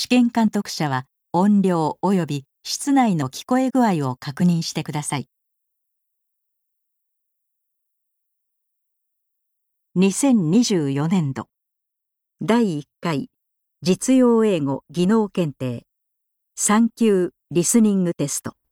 試験監督者は音量及び室内の聞こえ具合を確認してください。2024年度第1回実用英語技能検定3級リスニングテスト。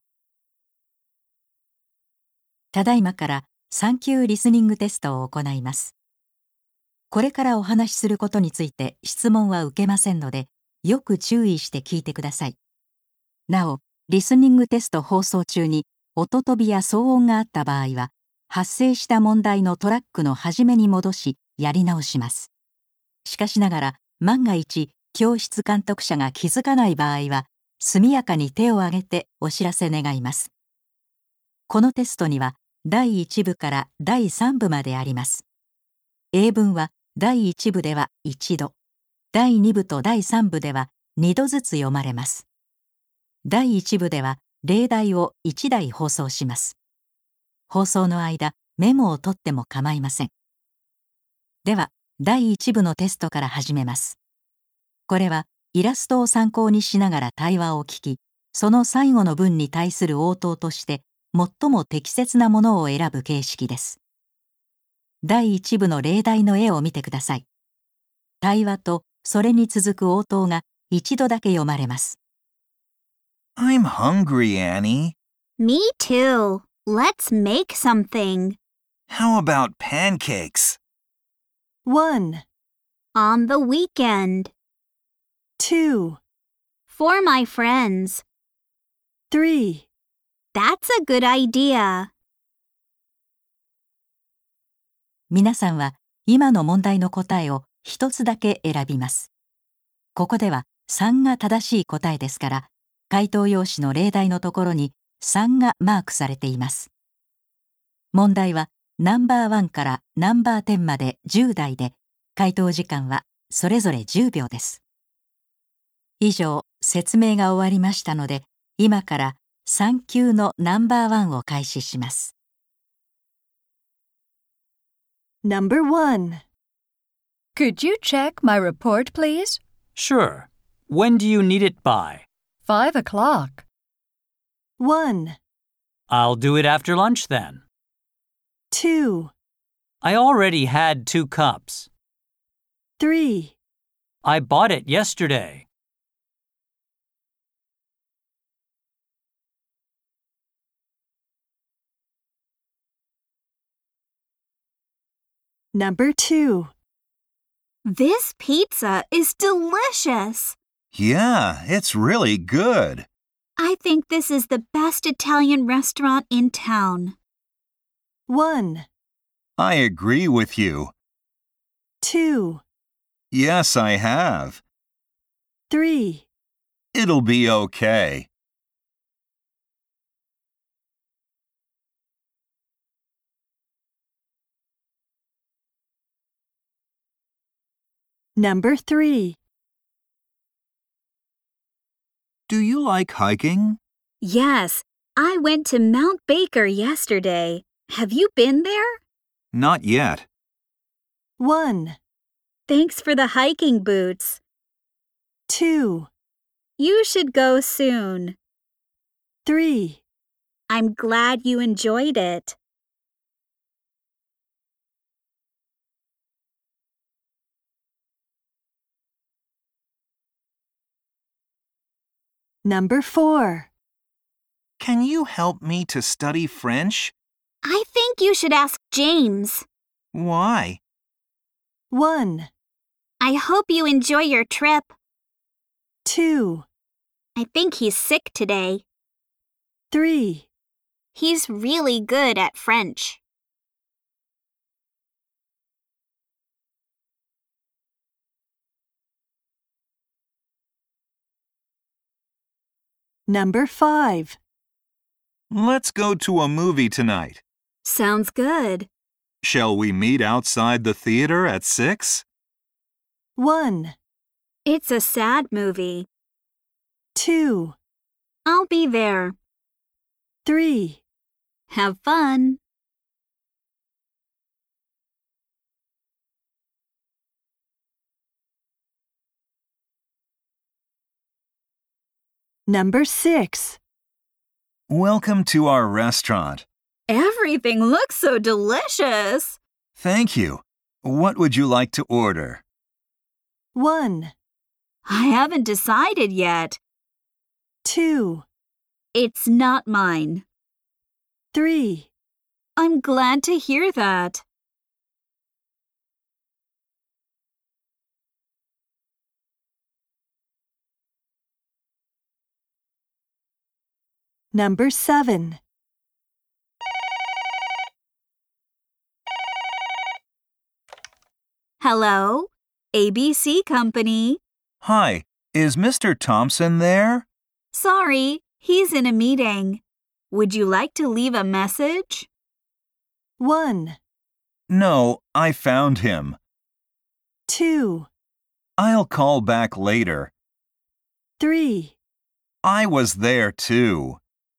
ただいまから3級リスニングテストを行います。これからお話しすることについて質問は受けませんので、よく注意して聞いてください。なお、リスニングテスト放送中に音飛びや騒音があった場合は、発生した問題のトラックの始めに戻し、やり直します。しかしながら、万が一、教室監督者が気づかない場合は、速やかに手を挙げてお知らせ願います。このテストには、第1部から第3部まであります。英文は第1部では1度、第2部と第3部では2度ずつ読まれます。第1部では例題を1題放送します。放送の間、メモを取っても構いません。では、第1部のテストから始めます。これはイラストを参考にしながら対話を聞き、その最後の文に対する応答として最も適切なものを選ぶ形式です。第1部の例題の絵を見てください。対話とそれに続く応答が一度だけ読まれます。 I'm hungry, Annie. Me too. Let's make something. How about pancakes? 1, On the weekend. 2, For my friends. 3. That's a good idea. 皆さんは今の問題の答えを一つだけ選びます。ここでは3が正しい答えですから、回答用紙の例題のところに3がマークされています。問題はナンバー1からナンバー10まで10題で、回答時間はそれぞれ10秒です。以上、説明が終わりましたので、今から3級のナンバー1を開始します。 Number 1. Could you check my report, please? Sure. When do you need it by? 5 o'clock. 1, I'll do it after lunch then. 2, I already had 2 cups. 3, I bought it yesterday. Number 2. This pizza is delicious. Yeah, it's really good. I think this is the best Italian restaurant in town. 1, I agree with you. 2, Yes, I have. 3. It'll be okay. Number 3. Do you like hiking? Yes, I went to Mount Baker yesterday. Have you been there? Not yet. 1, Thanks for the hiking boots. 2, You should go soon. 3. I'm glad you enjoyed it. Number 4. Can you help me to study French? I think you should ask James. Why? 1, I hope you enjoy your trip. 2, I think he's sick today. 3. He's really good at French. Number 5. Let's go to a movie tonight. Sounds good. Shall we meet outside the theater at 6? 1, It's a sad movie. 2, I'll be there. 3. Have fun. Number 6. Welcome to our restaurant. Everything looks so delicious. Thank you. What would you like to order? 1, I haven't decided yet. 2, It's not mine. 3, I'm glad to hear that. Number 7. Hello? ABC Company. Hi, is Mr. Thompson there? Sorry, he's in a meeting. Would you like to leave a message? 1, No, I found him. 2, I'll call back later. 3, I was there too.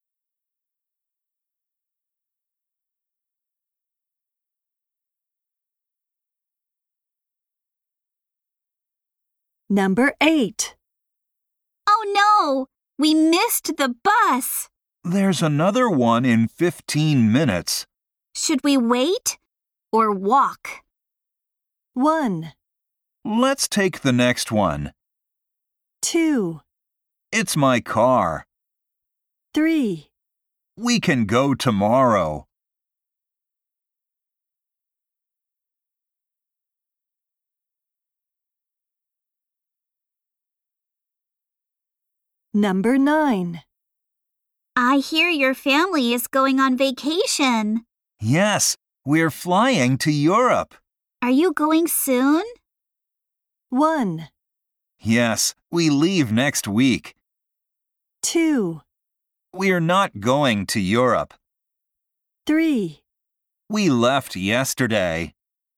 Number 8. Oh no! We missed the bus! There's another one in 15 minutes. Should we wait or walk? 1, Let's take the next one. 2, It's my car. 3, We can go tomorrow. Number 9. I hear your family is going on vacation. Yes, we're flying to Europe. Are you going soon? 1, Yes, we leave next week. 2, We're not going to Europe. 3, We left yesterday.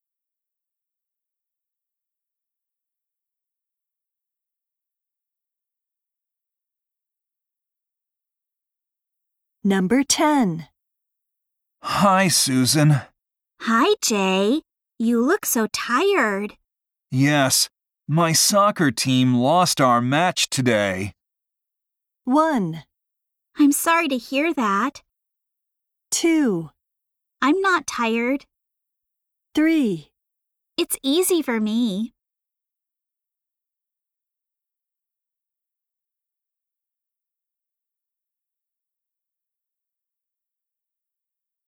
Number 10. Hi, Susan. Hi, Jay. You look so tired. Yes, my soccer team lost our match today. 1, I'm sorry to hear that. 2, I'm not tired. 3, It's easy for me.